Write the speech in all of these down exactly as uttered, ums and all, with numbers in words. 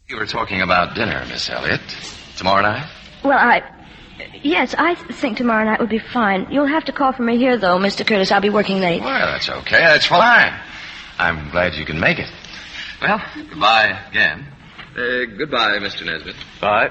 You were talking about dinner, Miss Elliott. Tomorrow night? Well, I... Yes, I th- think tomorrow night would be fine. You'll have to call for me here, though, Mister Curtis. I'll be working late. Well, that's okay. That's fine. I'm glad you can make it. Well, goodbye again. Uh, goodbye, Mister Nesbitt. Bye.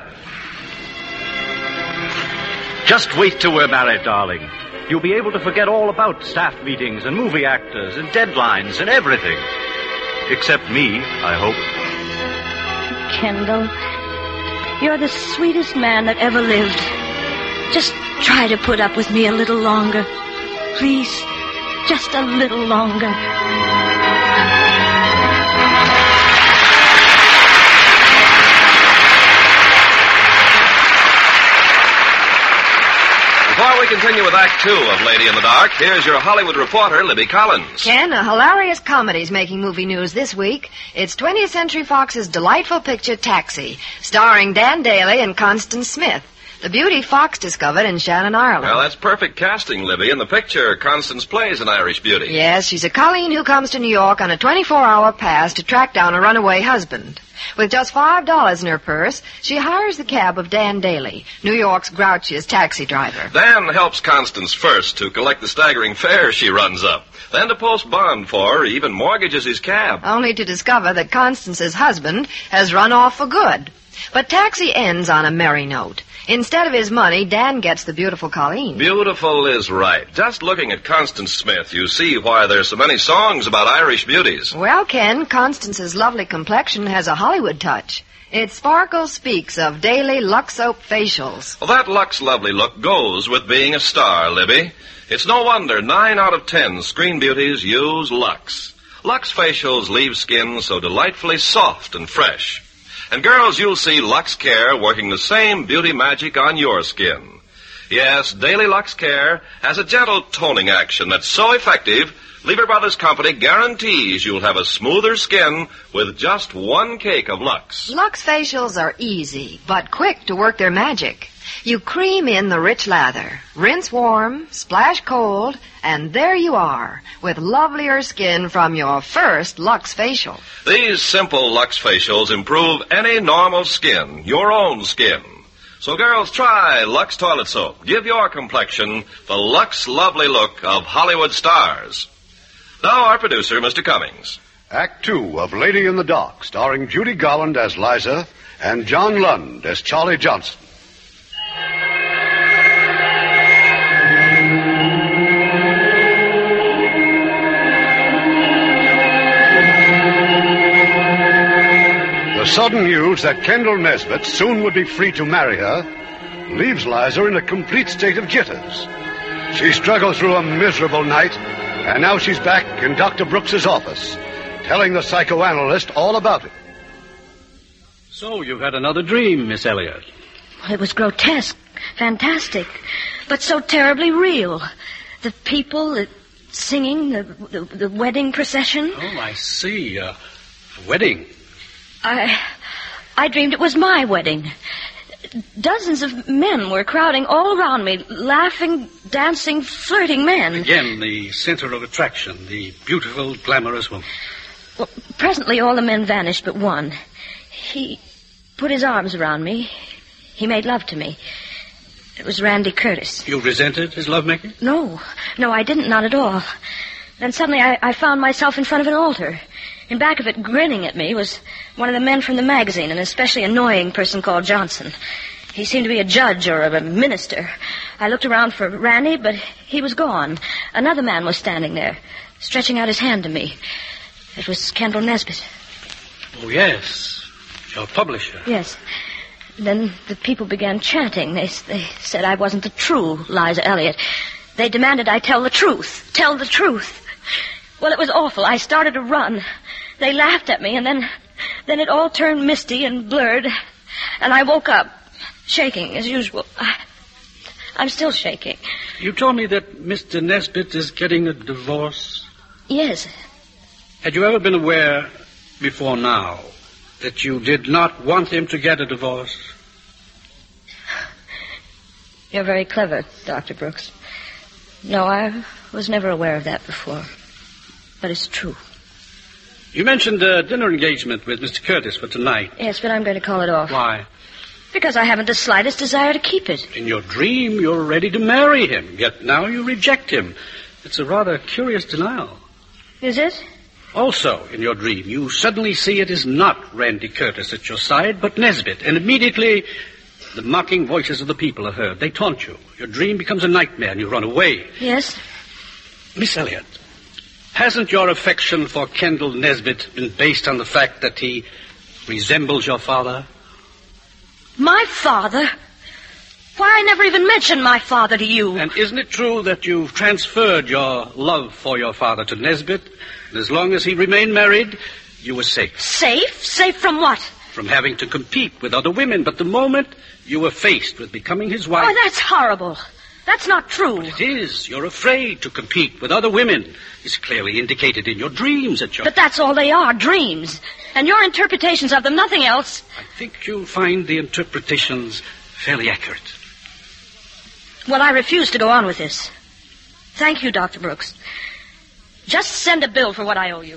Just wait till we're married, darling. You'll be able to forget all about staff meetings and movie actors and deadlines and everything. Except me, I hope. Kendall, you're the sweetest man that ever lived. Just try to put up with me a little longer. Please, just a little longer. Before we continue with Act Two of Lady in the Dark, here's your Hollywood reporter, Libby Collins. Ken, a hilarious comedy's making movie news this week. It's twentieth Century Fox's delightful picture, Taxi, starring Dan Daly and Constance Smith, the beauty Fox discovered in Shannon, Ireland. Well, that's perfect casting, Libby. In the picture, Constance plays an Irish beauty. Yes, she's a Colleen who comes to New York on a twenty-four hour pass to track down a runaway husband. With just five dollars in her purse, she hires the cab of Dan Daly, New York's grouchiest taxi driver. Dan helps Constance first to collect the staggering fare she runs up, then to post bond for her, even mortgages his cab. Only to discover that Constance's husband has run off for good. But Taxi ends on a merry note. Instead of his money, Dan gets the beautiful Colleen. Beautiful is right. Just looking at Constance Smith, you see why there's so many songs about Irish beauties. Well, Ken, Constance's lovely complexion has a Hollywood touch. Its sparkle speaks of daily Lux Soap facials. Well, that Lux lovely look goes with being a star, Libby. It's no wonder nine out of ten screen beauties use Lux. Lux facials leave skin so delightfully soft and fresh. And girls, you'll see Lux Care working the same beauty magic on your skin. Yes, Daily Lux Care has a gentle toning action that's so effective, Lever Brothers Company guarantees you'll have a smoother skin with just one cake of Lux. Lux facials are easy, but quick to work their magic. You cream in the rich lather, rinse warm, splash cold, and there you are, with lovelier skin from your first Lux facial. These simple Lux facials improve any normal skin, your own skin. So girls, try Lux Toilet Soap. Give your complexion the Lux lovely look of Hollywood stars. Now our producer, Mister Cummings. Act Two of Lady in the Dark, starring Judy Garland as Liza and John Lund as Charlie Johnson. The sudden news that Kendall Nesbitt soon would be free to marry her leaves Liza in a complete state of jitters. She struggled through a miserable night, and now she's back in Doctor Brooks's office, telling the psychoanalyst all about it. So you've had another dream, Miss Elliott. It was grotesque, fantastic, but so terribly real. The people, the singing, the, the, the wedding procession. Oh, I see. Uh, a wedding. I, I dreamed it was my wedding. Dozens of men were crowding all around me, laughing, dancing, flirting men. Again, the center of attraction, the beautiful, glamorous woman. Well, presently all the men vanished but one. He put his arms around me. He made love to me. It was Randy Curtis. You resented his lovemaking? No. No, I didn't, not at all. Then suddenly I, I found myself in front of an altar. In back of it, grinning at me, was one of the men from the magazine, an especially annoying person called Johnson. He seemed to be a judge or a minister. I looked around for Randy, but he was gone. Another man was standing there, stretching out his hand to me. It was Kendall Nesbitt. Oh, yes. Your publisher. Yes. Then the people began chanting. They, they said I wasn't the true Liza Elliott. They demanded I tell the truth. Tell the truth. Well, it was awful. I started to run. They laughed at me, and then, then it all turned misty and blurred, and I woke up, shaking as usual. I, I'm still shaking. You told me that Mister Nesbitt is getting a divorce? Yes. Had you ever been aware before now that you did not want him to get a divorce? You're very clever, Doctor Brooks. No, I was never aware of that before. But it's true. You mentioned a dinner engagement with Mister Curtis for tonight. Yes, but I'm going to call it off. Why? Because I haven't the slightest desire to keep it. In your dream, you're ready to marry him, yet now you reject him. It's a rather curious denial. Is it? Also, in your dream, you suddenly see it is not Randy Curtis at your side, but Nesbitt, and immediately the mocking voices of the people are heard. They taunt you. Your dream becomes a nightmare, and you run away. Yes? Miss Elliot, hasn't your affection for Kendall Nesbitt been based on the fact that he resembles your father? My father? Why, I never even mentioned my father to you. And isn't it true that you've transferred your love for your father to Nesbitt? And as long as he remained married, you were safe. Safe? Safe from what? From having to compete with other women. But the moment you were faced with becoming his wife... Oh, that's horrible. That's not true. But it is. You're afraid to compete with other women. It's clearly indicated in your dreams that you're... But that's all they are, dreams. And your interpretations of them, nothing else. I think you'll find the interpretations fairly accurate. Well, I refuse to go on with this. Thank you, Doctor Brooks. Just send a bill for what I owe you.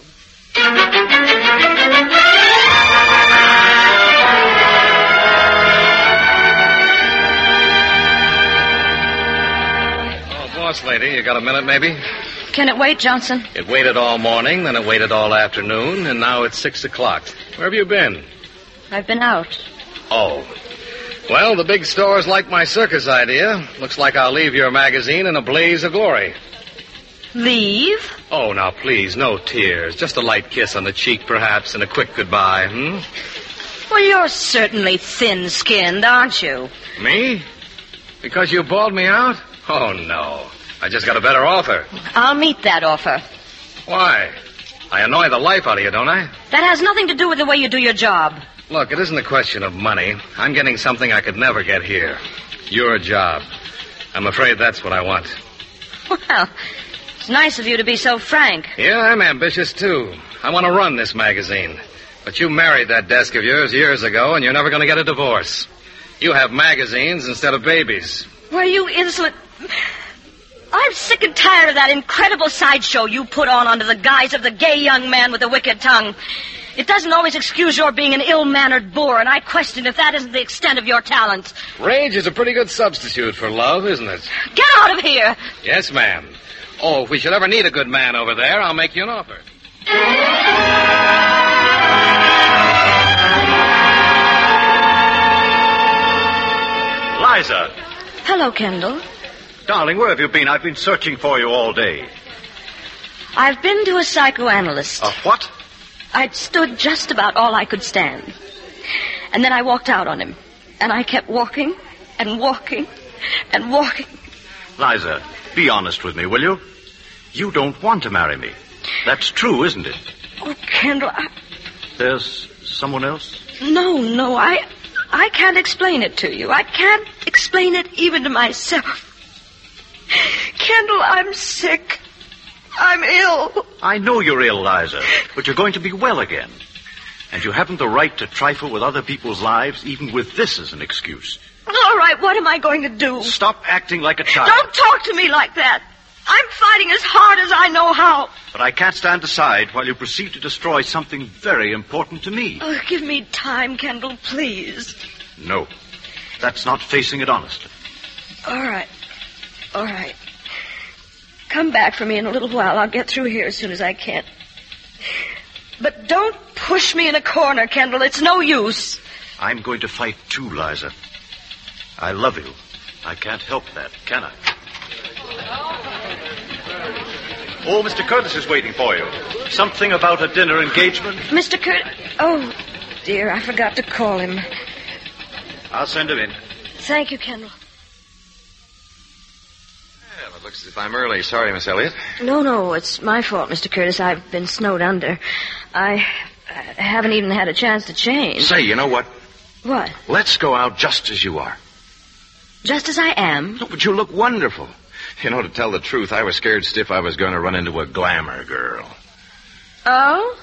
Boss lady, you got a minute, maybe? Can it wait, Johnson? It waited all morning, then it waited all afternoon, and now it's six o'clock. Where have you been? I've been out. Oh. Well, the big store's like my circus idea. Looks like I'll leave your magazine in a blaze of glory. Leave? Oh, now, please, no tears. Just a light kiss on the cheek, perhaps, and a quick goodbye, hmm? Well, you're certainly thin-skinned, aren't you? Me? Because you bawled me out? Oh, no. I just got a better offer. I'll meet that offer. Why? I annoy the life out of you, don't I? That has nothing to do with the way you do your job. Look, it isn't a question of money. I'm getting something I could never get here. Your job. I'm afraid that's what I want. Well, it's nice of you to be so frank. Yeah, I'm ambitious, too. I want to run this magazine. But you married that desk of yours years ago, and you're never going to get a divorce. You have magazines instead of babies. Well, you insolent... I'm sick and tired of that incredible sideshow you put on under the guise of the gay young man with the wicked tongue. It doesn't always excuse your being an ill-mannered boor, and I question if that isn't the extent of your talent. Rage is a pretty good substitute for love, isn't it? Get out of here! Yes, ma'am. Oh, if we should ever need a good man over there, I'll make you an offer. Liza! Hello, Kendall. Darling, where have you been? I've been searching for you all day. I've been to a psychoanalyst. A what? I'd stood just about all I could stand. And then I walked out on him. And I kept walking and walking and walking. Liza, be honest with me, will you? You don't want to marry me. That's true, isn't it? Oh, Kendall, I... There's someone else? No, no, I... I can't explain it to you. I can't explain it even to myself. Kendall, I'm sick. I'm ill. I know you're ill, Liza, but you're going to be well again. And you haven't the right to trifle with other people's lives, even with this as an excuse. All right, what am I going to do? Stop acting like a child. Don't talk to me like that. I'm fighting as hard as I know how. But I can't stand aside while you proceed to destroy something very important to me. Oh, give me time, Kendall, please. No, that's not facing it honestly. All right. All right. Come back for me in a little while. I'll get through here as soon as I can. But don't push me in a corner, Kendall. It's no use. I'm going to fight too, Liza. I love you. I can't help that, can I? Oh, Mister Curtis is waiting for you. Something about a dinner engagement? Mister Curtis... Oh, dear, I forgot to call him. I'll send him in. Thank you, Kendall. Well, it looks as if I'm early. Sorry, Miss Elliot. No, no, it's my fault, Mister Curtis. I've been snowed under. I, I haven't even had a chance to change. Say, you know what? What? Let's go out just as you are. Just as I am? No, but you look wonderful. You know, to tell the truth, I was scared stiff I was going to run into a glamour girl. Oh?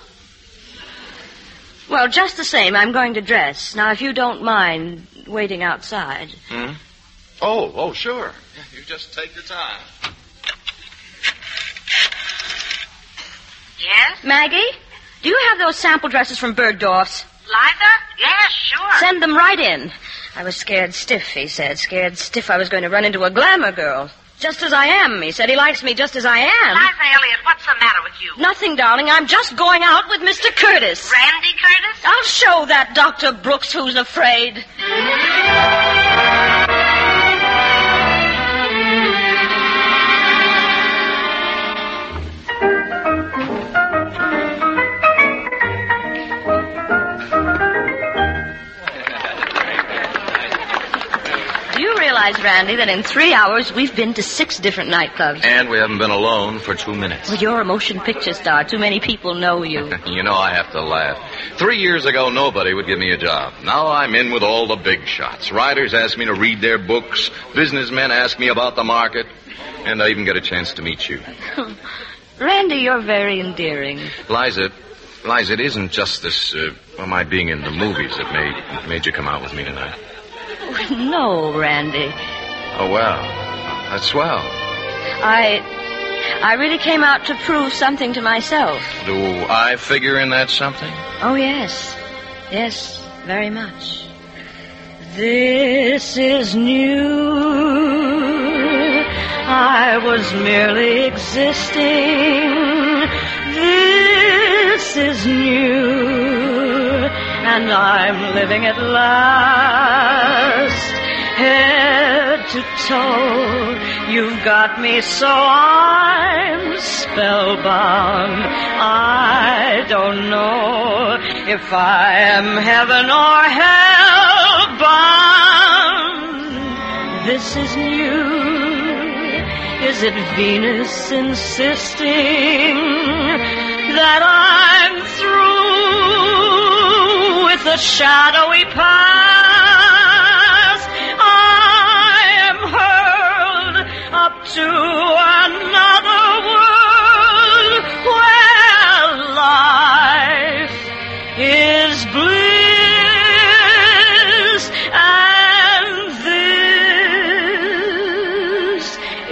Well, just the same, I'm going to dress. Now, if you don't mind waiting outside. Hmm? Oh, oh, sure. You just take your time. Yes? Maggie? Do you have those sample dresses from Bergdorf's? Liza? Yes, sure. Send them right in. I was scared stiff, he said. Scared stiff I was going to run into a glamour girl. Just as I am, he said. He likes me just as I am. Liza Elliott, what's the matter with you? Nothing, darling. I'm just going out with Mister Curtis. Randy Curtis? I'll show that Doctor Brooks who's afraid. Randy, that in three hours we've been to six different nightclubs. And we haven't been alone for two minutes. Well, you're a motion picture star. Too many people know you. You know I have to laugh. Three years ago, nobody would give me a job. Now I'm in with all the big shots. Writers ask me to read their books. Businessmen ask me about the market. And I even get a chance to meet you. Randy, you're very endearing. Liza, Liza, it isn't just this, uh, well, my being in the movies that made, made you come out with me tonight. No, Randy. Oh, well, that's swell. I... I really came out to prove something to myself. Do I figure in that something? Oh, yes. Yes, very much. This is new. I was merely existing. This is new. And I'm living at last. Head to toe, you've got me so I'm spellbound. I don't know if I am heaven or hell bound. This is new. Is it Venus insisting that I'm through with the shadowy past? To another world where life is bliss, and this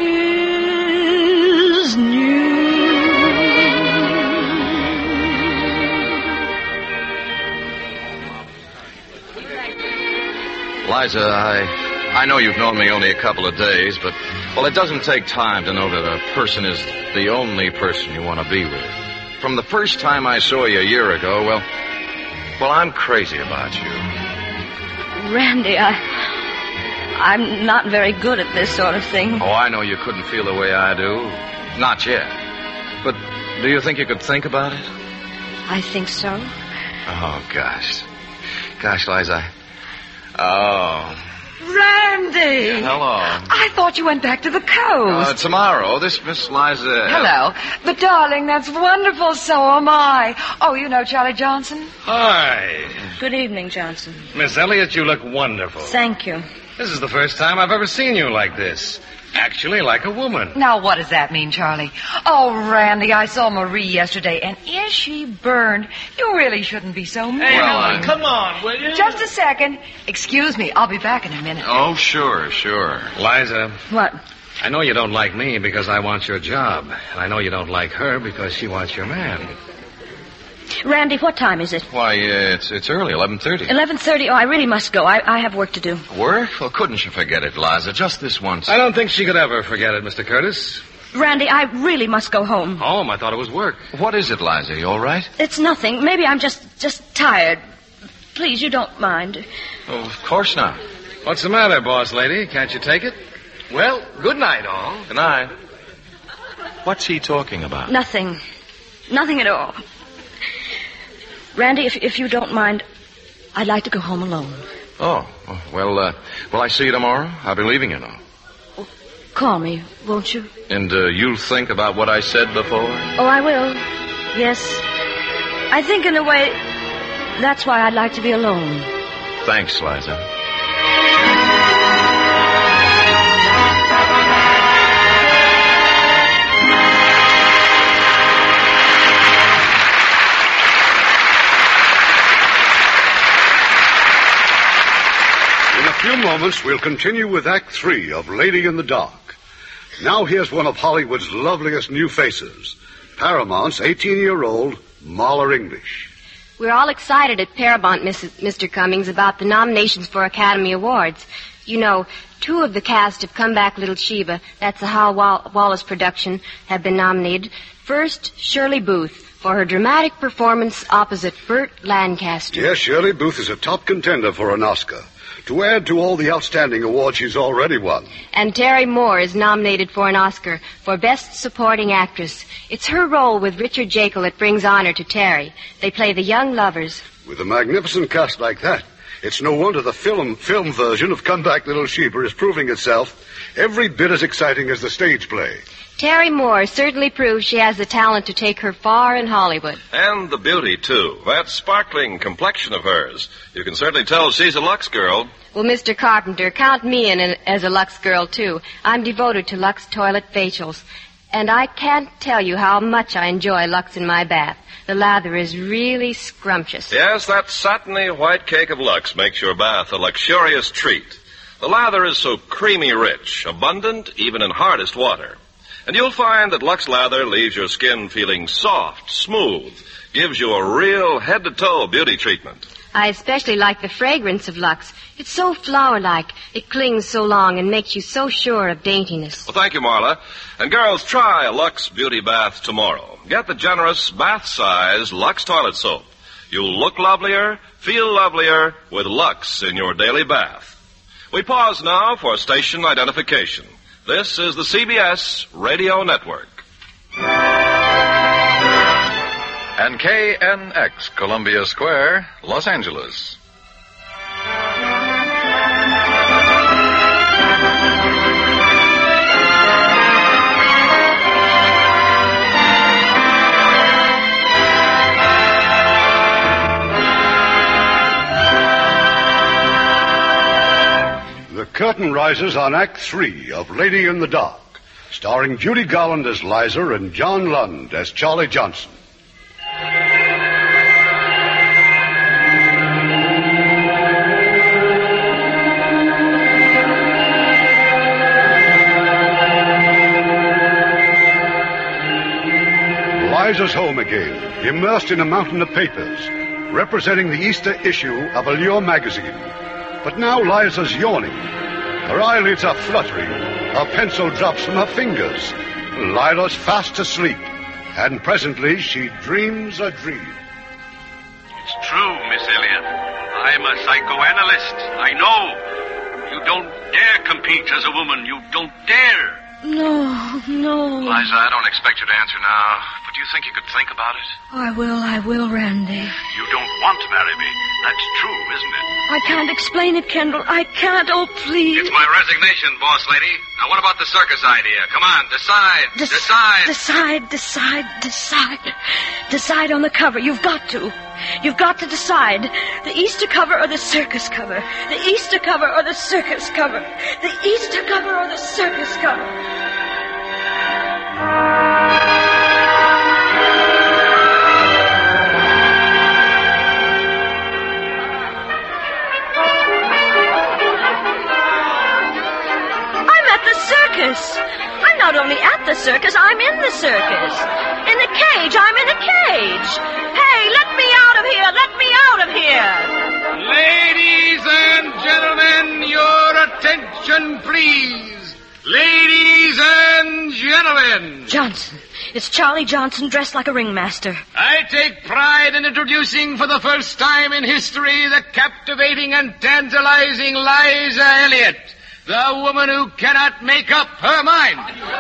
is new. Liza, I, I know you've known me only a couple of days, but well, it doesn't take time to know that a person is the only person you want to be with. From the first time I saw you a year ago, well, well, I'm crazy about you. Randy, I, I'm not very good at this sort of thing. Oh, I know you couldn't feel the way I do. Not yet. But do you think you could think about it? I think so. Oh, gosh. Gosh, Liza. Oh... Randy! Hello. I thought you went back to the coast. Uh, tomorrow. This Miss Liza... Hello. But, darling, that's wonderful. So am I. Oh, you know Charlie Johnson? Hi. Good evening, Johnson. Miss Elliott, you look wonderful. Thank you. This is the first time I've ever seen you like this. Actually, like a woman. Now, what does that mean, Charlie? Oh, Randy, I saw Marie yesterday, and is she burned? You really shouldn't be so mean. Hey, Well, Helen, I- come on, will you? Just a second. Excuse me. I'll be back in a minute. Oh, sure, sure. Liza, What? I know you don't like me because I want your job. And I know you don't like her because she wants your man. Randy, what time is it? Why, uh, it's it's early, eleven thirty. eleven thirty. Oh, I really must go. I, I have work to do. Work? Well, couldn't you forget it, Liza? Just this once. I don't think she could ever forget it, Mister Curtis. Randy, I really must go home. Home? I thought it was work. What is it, Liza? You all right? It's nothing. Maybe I'm just just tired. Please, you don't mind. Oh, of course not. What's the matter, boss lady? Can't you take it? Well, good night, all. Good night. What's he talking about? Nothing. Nothing at all. Randy, if if you don't mind, I'd like to go home alone. Oh, well, uh, will I see you tomorrow? I'll be leaving you now. Call me, won't you? And uh, you'll think about what I said before? Oh, I will. Yes. I think in a way, that's why I'd like to be alone. Thanks, Liza. In a few moments, we'll continue with Act Three of Lady in the Dark. Now here's one of Hollywood's loveliest new faces, Paramount's eighteen-year-old Marla English. We're all excited at Paramount, Missus Mister Cummings, about the nominations for Academy Awards. You know, two of the cast of Come Back Little Sheba, that's a Hal Wall- Wallace production, have been nominated. First, Shirley Booth for her dramatic performance opposite Burt Lancaster. Yes, Shirley Booth is a top contender for an Oscar, to add to all the outstanding awards she's already won. And Terry Moore is nominated for an Oscar for Best Supporting Actress. It's her role with Richard Jekyll that brings honor to Terry. They play the young lovers. With a magnificent cast like that, it's no wonder the film film version of Come Back Little Sheba is proving itself every bit as exciting as the stage play. Terry Moore certainly proves she has the talent to take her far in Hollywood. And the beauty, too. That sparkling complexion of hers. You can certainly tell she's a Lux girl. Well, Mister Carpenter, count me in as a Lux girl, too. I'm devoted to Lux toilet facials. And I can't tell you how much I enjoy Lux in my bath. The lather is really scrumptious. Yes, that satiny white cake of Lux makes your bath a luxurious treat. The lather is so creamy rich, abundant even in hardest water. And you'll find that Lux Lather leaves your skin feeling soft, smooth, gives you a real head-to-toe beauty treatment. I especially like the fragrance of Lux. It's so flower-like. It clings so long and makes you so sure of daintiness. Well, thank you, Marla. And girls, try a Lux Beauty Bath tomorrow. Get the generous bath-size Lux toilet soap. You'll look lovelier, feel lovelier with Lux in your daily bath. We pause now for station identification. This is the C B S Radio Network. And K N X, Columbia Square, Los Angeles. The curtain rises on Act Three of Lady in the Dark, starring Judy Garland as Liza and John Lund as Charlie Johnson. Liza's home again, immersed in a mountain of papers, representing the Easter issue of Allure magazine. But now Liza's yawning. Her eyelids are fluttering. Her pencil drops from her fingers. Lila's fast asleep. And presently she dreams a dream. It's true, Miss Elliot. I'm a psychoanalyst. I know. You don't dare compete as a woman. You don't dare. No, no. Liza, I don't expect you to answer now, but do you think you could think about it? I will, I will, Randy. You don't want to marry me. That's true, isn't it? I can't explain it, Kendall. I can't. Oh, please. It's my resignation, boss lady. Now, what about the circus idea? Come on, decide. Dec- decide. Decide, decide, decide. Decide on the cover. You've got to. You've got to decide. The Easter cover or the circus cover. The Easter cover or the circus cover. The Easter cover or the circus cover. Circus. I'm not only at the circus, I'm in the circus. In the cage, I'm in a cage. Hey, let me out of here, let me out of here. Ladies and gentlemen, your attention, please. Ladies and gentlemen. Johnson. It's Charlie Johnson dressed like a ringmaster. I take pride in introducing for the first time in history the captivating and tantalizing Liza Elliott. The woman who cannot make up her mind.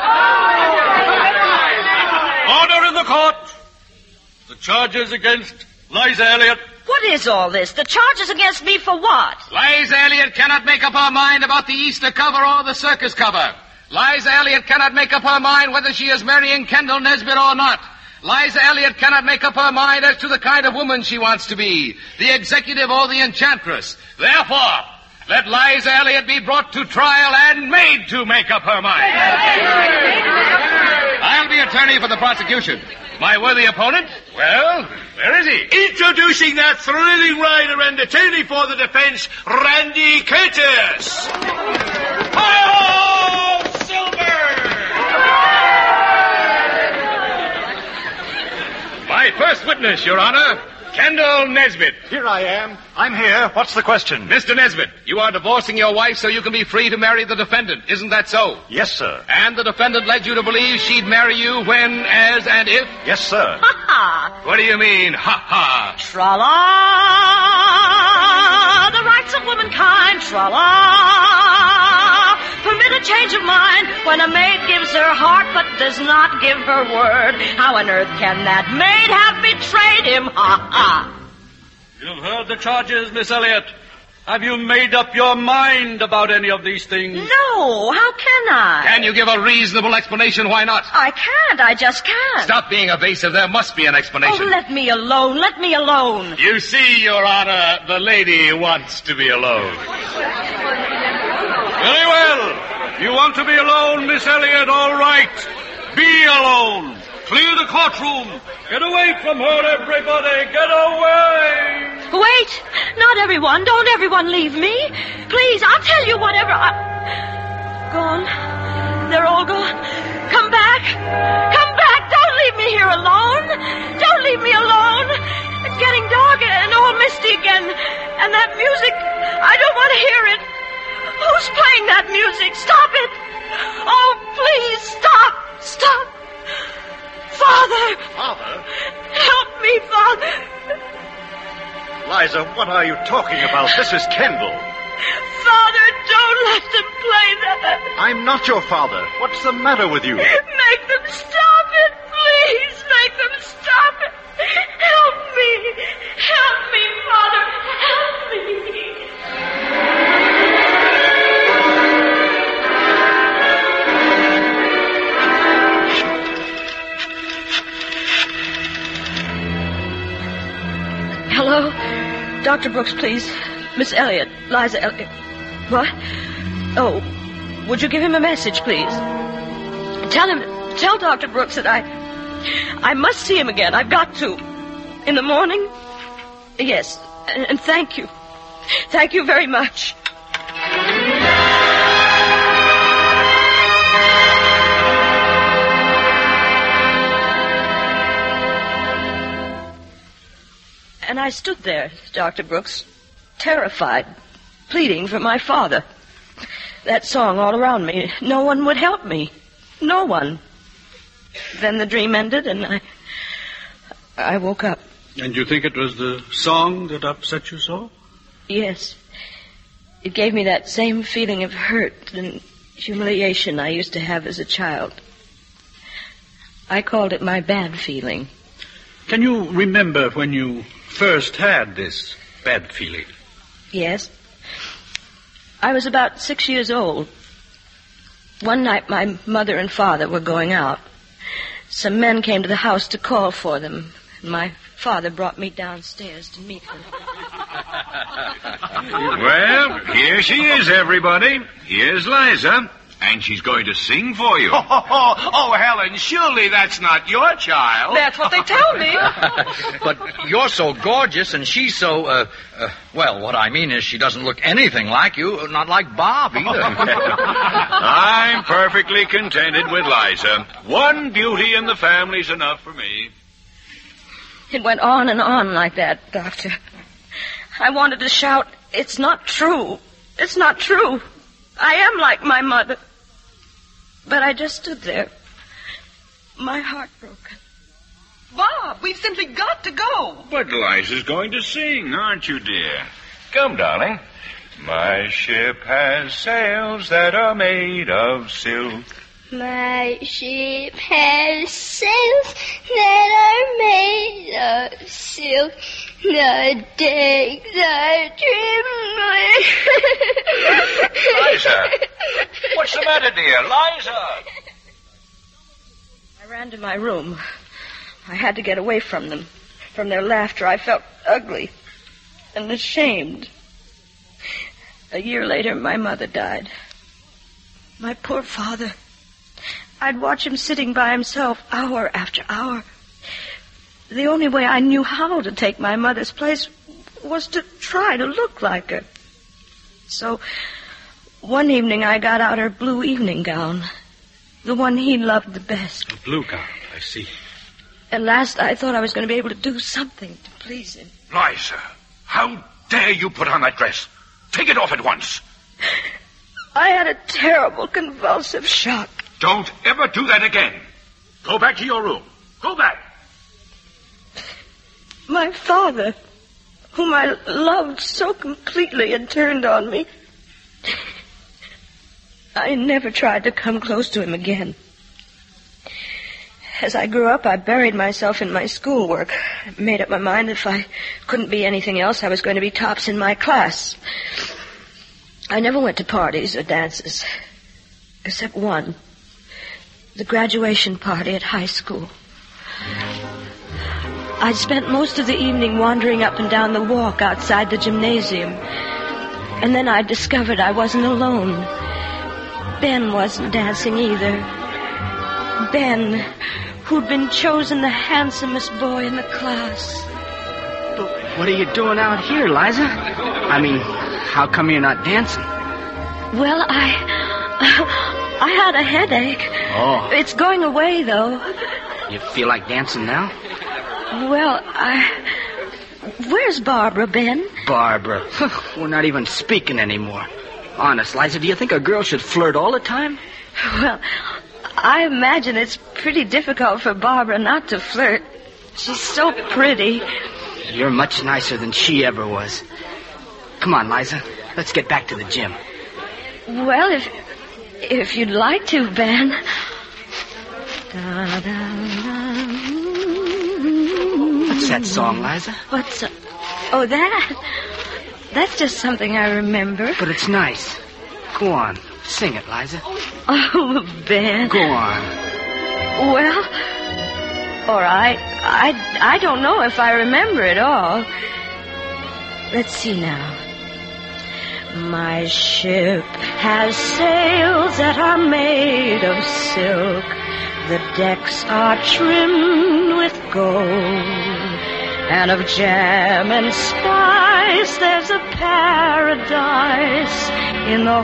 Order in the court. The charges against Liza Elliott. What is all this? The charges against me for what? Liza Elliott cannot make up her mind about the Easter cover or the circus cover. Liza Elliott cannot make up her mind whether she is marrying Kendall Nesbitt or not. Liza Elliott cannot make up her mind as to the kind of woman she wants to be, the executive or the enchantress. Therefore, let Liza Elliott be brought to trial and made to make up her mind. I'll be attorney for the prosecution. My worthy opponent, well, where is he? Introducing that thrilling rider and attorney for the defense, Randy Curtis. Hi-ho, Silver! My first witness, Your Honor, Kendall Nesbitt. Here I am. I'm here. What's the question? Mister Nesbitt, you are divorcing your wife so you can be free to marry the defendant. Isn't that so? Yes, sir. And the defendant led you to believe she'd marry you when, as, and if? Yes, sir. Ha ha! What do you mean, ha ha? Tra-la! The rights of womankind, tra-la! Permit a change of mind when a maid gives her heart but does not give her word. How on earth can that maid have betrayed him? Ha ha! You've heard the charges, Miss Elliot. Have you made up your mind about any of these things? No, how can I? Can you give a reasonable explanation why not? I can't, I just can't. Stop being evasive. There must be an explanation. Oh, let me alone, let me alone. You see, Your Honor, the lady wants to be alone. Very well. You want to be alone, Miss Elliot, all right. Be alone. Clear the courtroom. Get away from her, everybody. Get away. Wait. Not everyone. Don't everyone leave me. Please, I'll tell you whatever I... Gone. They're all gone. Come back. Come back. Don't leave me here alone. Don't leave me alone. It's getting dark and all misty again. And that music, I don't want to hear it. Who's playing that music? Stop it. Oh, please, stop. Stop. Father! Father? Help me, Father! Liza, what are you talking about? This is Kendall. Father, don't let them play that. I'm not your father. What's the matter with you? Make them stop it, please. Make them stop it. Help me. Help me, Father. Help me. Hello? Doctor Brooks, please. Miss Elliot. Liza Elliot. What? Oh, would you give him a message, please? Tell him, tell Doctor Brooks that I, I must see him again. I've got to. In the morning? Yes. And, and thank you. Thank you very much. And I stood there, Doctor Brooks, terrified, pleading for my father. That song all around me. No one would help me. No one. Then the dream ended, and I... I woke up. And you think it was the song that upset you so? Yes. It gave me that same feeling of hurt and humiliation I used to have as a child. I called it my bad feeling. Can you remember when you first had this bad feeling? Yes. I was about six years old. One night my mother and father were going out. Some men came to the house to call for them. My father brought me downstairs to meet them. Well, here she is, everybody. Here's Liza. And she's going to sing for you. Oh, oh, oh, oh, Helen, surely that's not your child. That's what they tell me. But you're so gorgeous, and she's so, uh, uh, well, what I mean is she doesn't look anything like you, not like Bob either. I'm perfectly contented with Liza. One beauty in the family's enough for me. It went on and on like that, Doctor. I wanted to shout, it's not true. It's not true. I am like my mother. But I just stood there, my heart broken. Bob, we've simply got to go. But Liza's going to sing, aren't you, dear? Come, darling. My ship has sails that are made of silk. My ship has sails that are made of silk. The decks are trimmed. Liza! What's the matter, dear? Liza! I ran to my room. I had to get away from them. From their laughter, I felt ugly and ashamed. A year later, my mother died. My poor father. I'd watch him sitting by himself hour after hour. The only way I knew how to take my mother's place was to try to look like her. So, one evening I got out her blue evening gown, the one he loved the best. A blue gown, I see. At last, I thought I was going to be able to do something to please him. Liza, how dare you put on that dress? Take it off at once. I had a terrible convulsive shock. Don't ever do that again. Go back to your room. Go back. My father, whom I loved so completely, had turned on me. I never tried to come close to him again. As I grew up, I buried myself in my schoolwork. I made up my mind that if I couldn't be anything else, I was going to be tops in my class. I never went to parties or dances, except one, the graduation party at high school. I'd spent most of the evening wandering up and down the walk outside the gymnasium, and then I discovered I wasn't alone. Ben wasn't dancing either. Ben, who'd been chosen the handsomest boy in the class. But what are you doing out here, Liza? I mean, how come you're not dancing? Well, I... I had a headache. Oh. It's going away, though. You feel like dancing now? Well, I... Where's Barbara, Ben? Barbara. We're not even speaking anymore. Honest, Liza, do you think a girl should flirt all the time? Well, I imagine it's pretty difficult for Barbara not to flirt. She's so pretty. You're much nicer than she ever was. Come on, Liza. Let's get back to the gym. Well, if if you'd like to, Ben. What's that song, Liza? What's... Uh, oh, that? That's just something I remember. But it's nice. Go on. Sing it, Liza. Oh, Ben. Go on. Well, all right. I, I don't know if I remember it all. Let's see now. My ship has sails that are made of silk. The decks are trimmed with gold. And of jam and spice, there's a paradise in the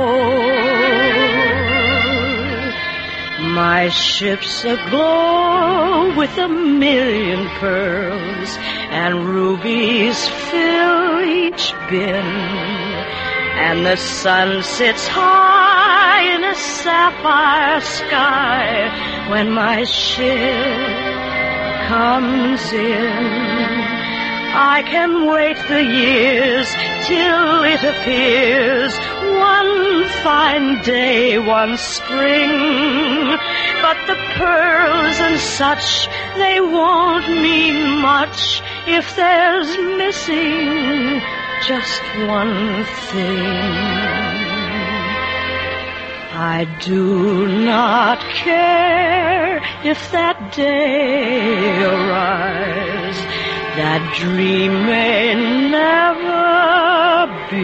hold. My ship's aglow with a million pearls, and rubies fill each bin. And the sun sits high in a sapphire sky when my ship comes in. I can wait the years till it appears one fine day, one spring. But the pearls and such, they won't mean much if there's missing just one thing. I do not care if that day arrives. That dream may never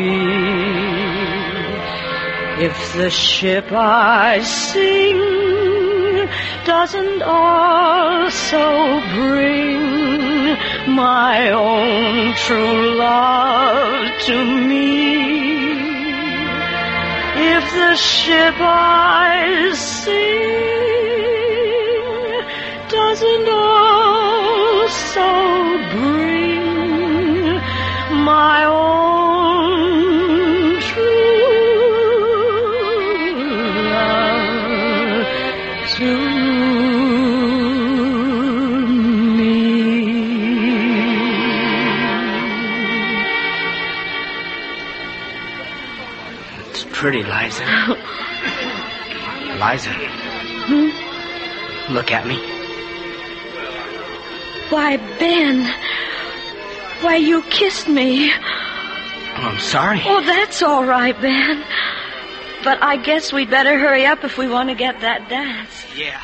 be. If the ship I sing doesn't also bring my own true love to me. If the ship I sing doesn't also bring my own true love to me. It's pretty, Liza. Liza. Hmm? Look at me. Why, Ben. Why, you kissed me. Oh, I'm sorry. Oh, that's all right, Ben. But I guess we'd better hurry up if we want to get that dance. Yeah.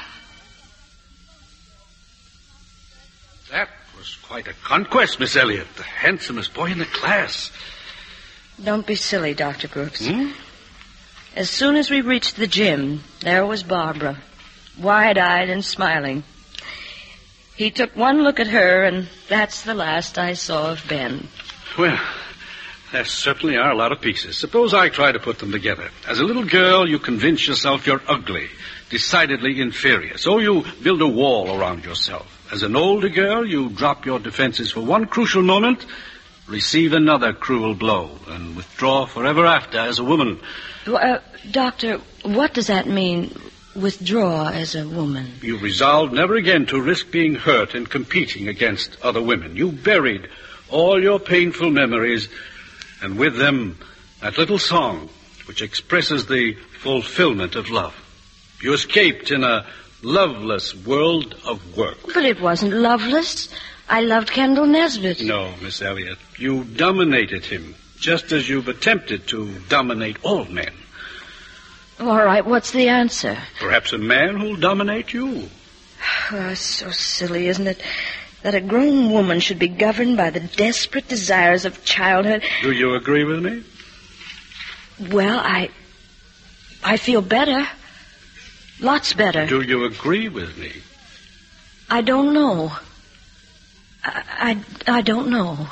That was quite a conquest, Miss Elliot. The handsomest boy in the class. Don't be silly, Doctor Brooks. Hmm? As soon as we reached the gym, there was Barbara, wide-eyed and smiling. He took one look at her, and that's the last I saw of Ben. Well, there certainly are a lot of pieces. Suppose I try to put them together. As a little girl, you convince yourself you're ugly, decidedly inferior. So you build a wall around yourself. As an older girl, you drop your defenses for one crucial moment, receive another cruel blow, and withdraw forever after as a woman. Well, uh, Doctor, what does that mean, withdraw as a woman? You resolved never again to risk being hurt in competing against other women. You buried all your painful memories, and with them, that little song which expresses the fulfillment of love. You escaped in a loveless world of work. But it wasn't loveless. I loved Kendall Nesbitt. No, Miss Elliot. You dominated him, just as you've attempted to dominate all men. All right, what's the answer? Perhaps a man who'll dominate you. Oh, so silly, isn't it? That a grown woman should be governed by the desperate desires of childhood. Do you agree with me? Well, I... I feel better. Lots better. Do you agree with me? I don't know. I, I, I don't know.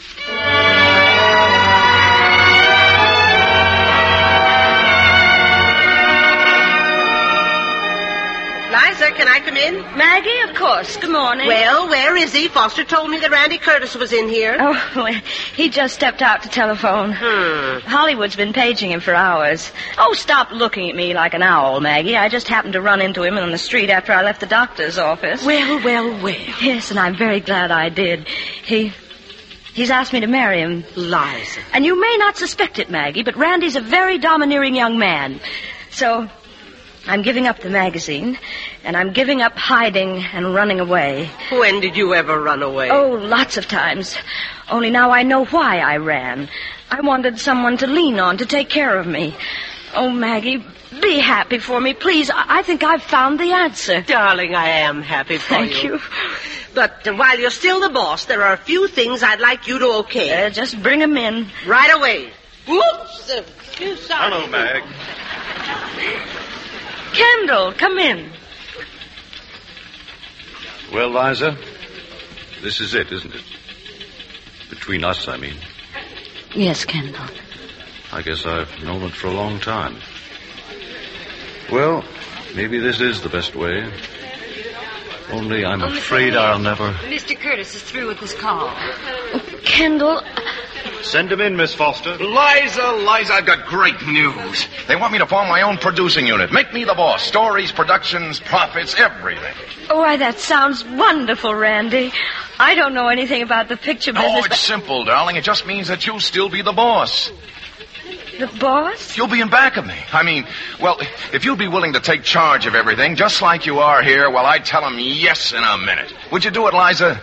Liza, can I come in? Maggie, of course. Good morning. Well, where is he? Foster told me that Randy Curtis was in here. Oh, well, he just stepped out to telephone. Hmm. Hollywood's been paging him for hours. Oh, stop looking at me like an owl, Maggie. I just happened to run into him on the street after I left the doctor's office. Well, well, well. Yes, and I'm very glad I did. He... He's asked me to marry him. Liza. And you may not suspect it, Maggie, but Randy's a very domineering young man. So... I'm giving up the magazine, and I'm giving up hiding and running away. When did you ever run away? Oh, lots of times. Only now I know why I ran. I wanted someone to lean on to take care of me. Oh, Maggie, be happy for me, please. I, I think I've found the answer. Darling, I am happy for Thank you. you. But uh, while you're still the boss, there are a few things I'd like you to okay. Uh, just bring them in. Right away. Oops! Uh, too sorry. Hello, Mag. Kendall, come in. Well, Liza, this is it, isn't it? Between us, I mean. Yes, Kendall. I guess I've known it for a long time. Well, maybe this is the best way. Only I'm Oh, afraid Mister I'll never... Mister Curtis is through with his call. Kendall... Send him in, Miss Foster. Liza, Liza, I've got great news. They want me to form my own producing unit. Make me the boss. Stories, productions, profits, everything. Oh, why, that sounds wonderful, Randy. I don't know anything about the picture business. Oh, it's simple, darling. It just means that you'll still be the boss. The boss? You'll be in back of me. I mean, well, if you'd be willing to take charge of everything, just like you are here, well, I'd tell them yes in a minute. Would you do it, Liza?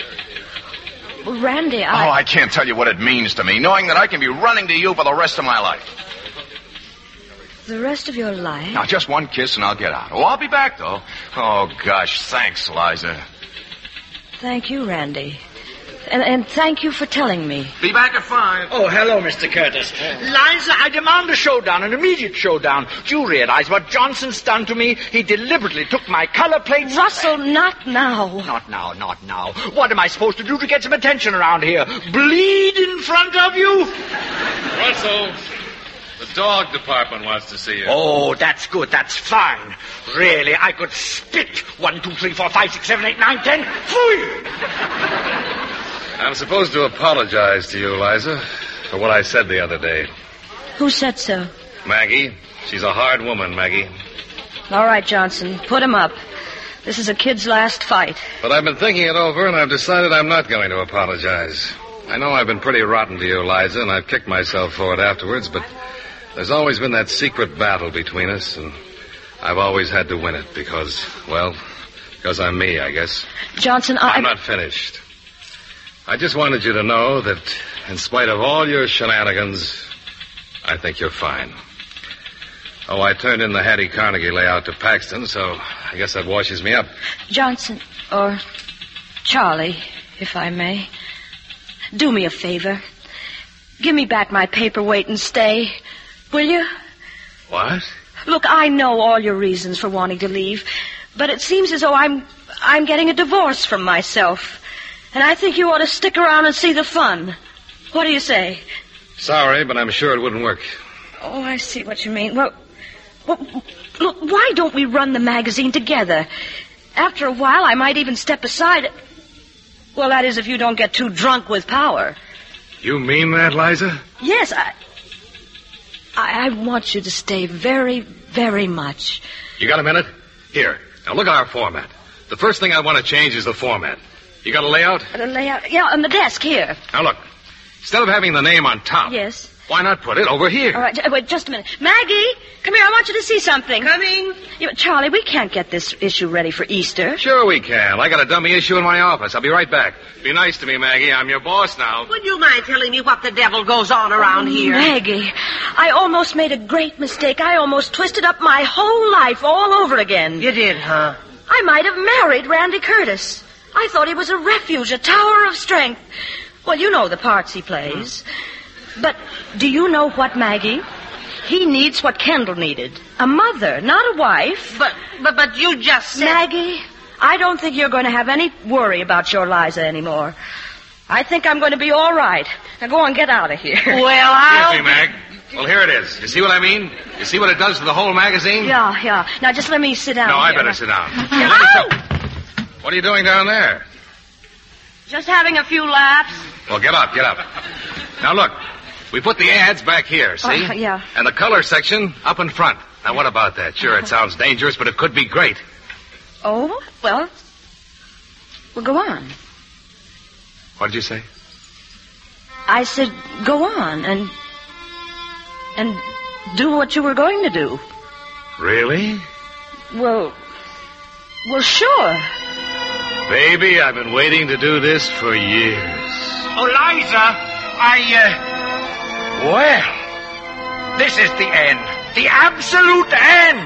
Well, Randy, I... Oh, I can't tell you what it means to me, knowing that I can be running to you for the rest of my life. The rest of your life? Now, just one kiss and I'll get out. Oh, I'll be back, though. Oh, gosh, thanks, Liza. Thank you, Randy. And, and thank you for telling me. Be back at five. Oh, hello, Mister Curtis. Liza, I demand a showdown, an immediate showdown. Do you realize what Johnson's done to me? He deliberately took my color plates... Russell, not now. Not now, not now. What am I supposed to do to get some attention around here? Bleed in front of you? Russell, the dog department wants to see you. Oh, that's good. That's fine. Really, I could spit. One, two, three, four, five, six, seven, eight, nine, ten. Fui! I'm supposed to apologize to you, Liza, for what I said the other day. Who said so? Maggie. She's a hard woman, Maggie. All right, Johnson, put him up. This is a kid's last fight. But I've been thinking it over, and I've decided I'm not going to apologize. I know I've been pretty rotten to you, Liza, and I've kicked myself for it afterwards, but there's always been that secret battle between us, and I've always had to win it because, well, because I'm me, I guess. Johnson, I... I'm not finished. I just wanted you to know that in spite of all your shenanigans, I think you're fine. Oh, I turned in the Hattie Carnegie layout to Paxton, so I guess that washes me up. Johnson, or Charlie, if I may, do me a favor. Give me back my paperweight and stay, will you? What? Look, I know all your reasons for wanting to leave, but it seems as though I'm I'm getting a divorce from myself. And I think you ought to stick around and see the fun. What do you say? Sorry, but I'm sure it wouldn't work. Oh, I see what you mean. Well, well, look, why don't we run the magazine together? after a while, I might even step aside. Well, that is if you don't get too drunk with power. You mean that, Liza? Yes, I... I, I want you to stay very, very much. You got a minute? Here. Now, look at our format. The first thing I want to change is the format. You got a layout? The layout? Yeah, on the desk here. Now, look. Instead of having the name on top... Yes? Why not put it over here? All right, j- wait, just a minute. Maggie, come here. I want you to see something. Coming. Yeah, Charlie, we can't get this issue ready for Easter. Sure we can. I got a dummy issue in my office. I'll be right back. Be nice to me, Maggie. I'm your boss now. Would you mind telling me what the devil goes on around oh, here? Maggie, I almost made a great mistake. I almost twisted up my whole life all over again. You did, huh? I might have married Randy Curtis. I thought he was a refuge, a tower of strength. Well, you know the parts he plays. But do you know what, Maggie? He needs what Kendall needed. A mother, not a wife. But, but, but you just said... Maggie, I don't think you're going to have any worry about your Liza anymore. I think I'm going to be all right. Now go on, get out of here. Well, I'll... Excuse me, Mag. Well, here it is. You see what I mean? You see what it does to the whole magazine? Yeah, yeah. Now just let me sit down No, I here. better sit down. Yeah. Now, let me show- What are you doing down there? Just having a few laughs. Well, get up, get up. Now, look. We put the ads back here, see? Uh, yeah. And the color section up in front. Now, what about that? Sure, it sounds dangerous, but it could be great. Oh, well, well, go on. What did you say? I said, go on and, and do what you were going to do. Really? Well, well, sure. Baby, I've been waiting to do this for years. Oh, Liza, I, uh... Well, this is the end. The absolute end.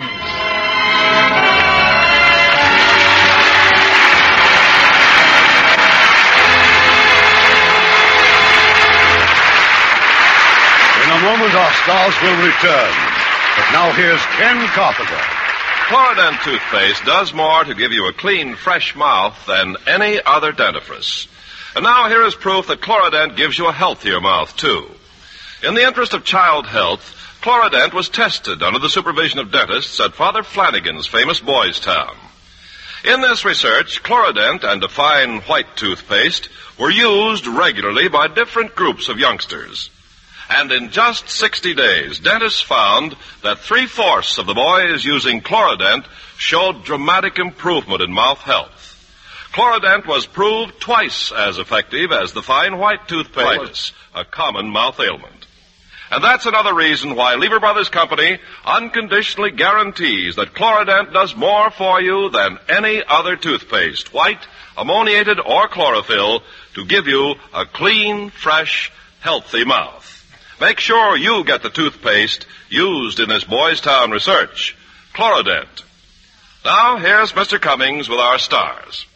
In a moment, our stars will return. But now here's Ken Carpenter. Chloroden toothpaste does more to give you a clean, fresh mouth than any other dentifrice. And now here is proof that Chloroden gives you a healthier mouth, too. In the interest of child health, Chloroden was tested under the supervision of dentists at Father Flanagan's famous Boys Town. In this research, Chloroden and a fine white toothpaste were used regularly by different groups of youngsters. And in just sixty days, dentists found that three-fourths of the boys using Chloroden showed dramatic improvement in mouth health. Chloroden was proved twice as effective as the fine white toothpaste, a common mouth ailment. And that's another reason why Lever Brothers Company unconditionally guarantees that Chloroden does more for you than any other toothpaste, white, ammoniated, or chlorophyll, to give you a clean, fresh, healthy mouth. Make sure you get the toothpaste used in this Boys Town research, Chloroden. Now, here's Mister Cummings with our stars.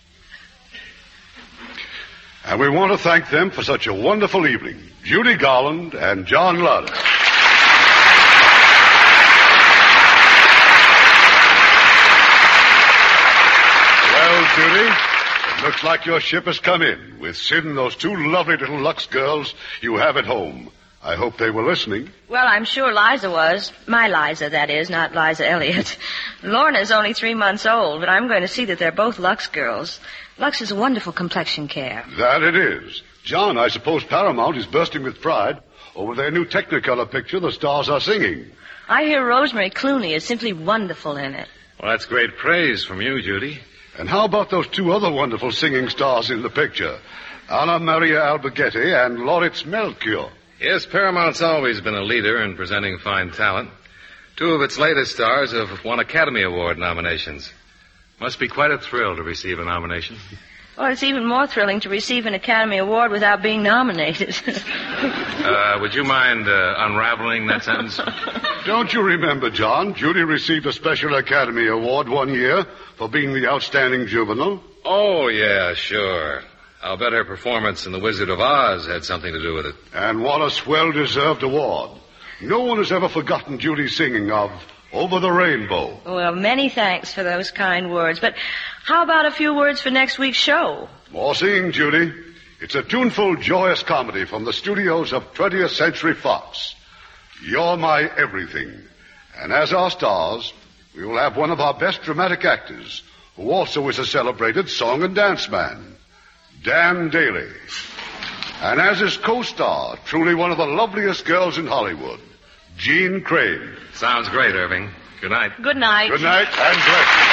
And we want to thank them for such a wonderful evening. Judy Garland and John Lauder. Well, Judy, it looks like your ship has come in with Sid and those two lovely little Lux girls you have at home. I hope they were listening. Well, I'm sure Liza was. My Liza, that is, not Liza Elliott. Lorna's only three months old, but I'm going to see that they're both Lux girls. Lux is a wonderful complexion care. That it is. John, I suppose Paramount is bursting with pride over their new Technicolor picture, The Stars Are Singing. I hear Rosemary Clooney is simply wonderful in it. Well, that's great praise from you, Judy. And how about those two other wonderful singing stars in the picture? Anna Maria Alberghetti and Loritz Melchior. Yes, Paramount's always been a leader in presenting fine talent. Two of its latest stars have won Academy Award nominations. Must be quite a thrill to receive a nomination. Well, it's even more thrilling to receive an Academy Award without being nominated. uh, would you mind uh, unraveling that sentence? Don't you remember, John? Judy received a special Academy Award one year for being the outstanding juvenile. Oh, yeah, sure. I'll bet her performance in The Wizard of Oz had something to do with it. And what a swell-deserved award. No one has ever forgotten Judy's singing of Over the Rainbow. Well, many thanks for those kind words. But how about a few words for next week's show? More singing, Judy. It's a tuneful, joyous comedy from the studios of twentieth Century Fox. You're My Everything. And as our stars, we will have one of our best dramatic actors who also is a celebrated song and dance man, Dan Daly. And as his co-star, truly one of the loveliest girls in Hollywood, Jean Crane. Sounds great, Irving. Good night. Good night. Good night, and bless you.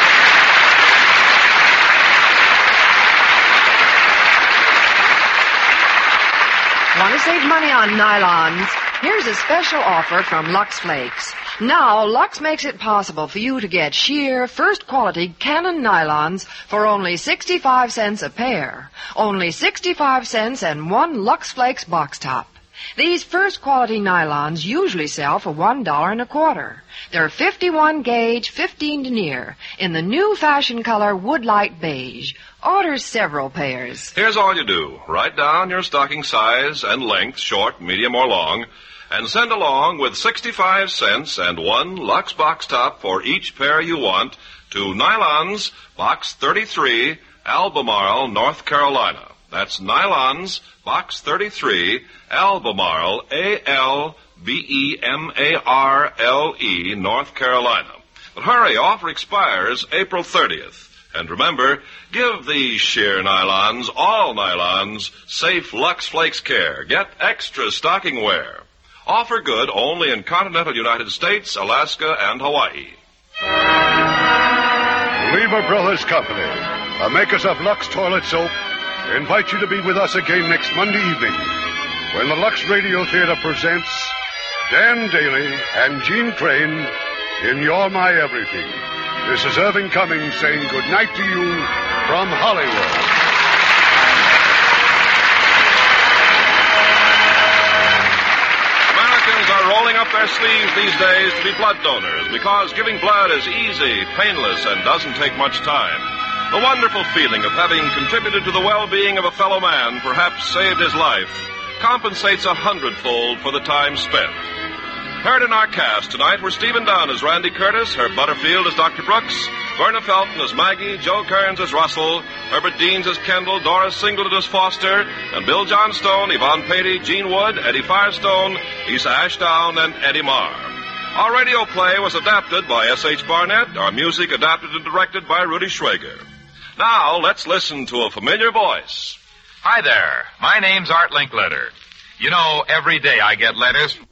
Want to save money on nylons? Here's a special offer from Lux Flakes. Now, Lux makes it possible for you to get sheer, first-quality Canon nylons for only sixty-five cents a pair. Only sixty-five cents and one Lux Flakes box top. These first-quality nylons usually sell for one dollar and a quarter. They're fifty-one gauge, fifteen denier, in the new fashion color Woodlight Beige. Order several pairs. Here's all you do. Write down your stocking size and length, short, medium, or long, and send along with sixty-five cents and one Lux box top for each pair you want to Nylons, Box thirty-three, Albemarle, North Carolina. That's Nylons, Box thirty-three, Albemarle, A L B E M A R L E, North Carolina. But hurry, offer expires April thirtieth. And remember, give these sheer nylons, all nylons, safe Lux Flakes care. Get extra stocking wear. Offer good only in continental United States, Alaska, and Hawaii. Lever Brothers Company, the makers of Lux Toilet Soap, invite you to be with us again next Monday evening when the Lux Radio Theater presents Dan Daly and Jean Crane in You're My Everything. This is Irving Cummings saying good night to you from Hollywood. Americans are rolling up their sleeves these days to be blood donors because giving blood is easy, painless, and doesn't take much time. The wonderful feeling of having contributed to the well-being of a fellow man, perhaps saved his life, compensates a hundredfold for the time spent. Heard in our cast tonight were Stephen Dunn as Randy Curtis, Herb Butterfield as Doctor Brooks, Verna Felton as Maggie, Joe Kearns as Russell, Herbert Deans as Kendall, Doris Singleton as Foster, and Bill Johnstone, Yvonne Patey, Gene Wood, Eddie Firestone, Isa Ashdown, and Eddie Marr. Our radio play was adapted by S H Barnett, our music adapted and directed by Rudy Schrager. Now, let's listen to a familiar voice. Hi there. My name's Art Linkletter. You know, every day I get letters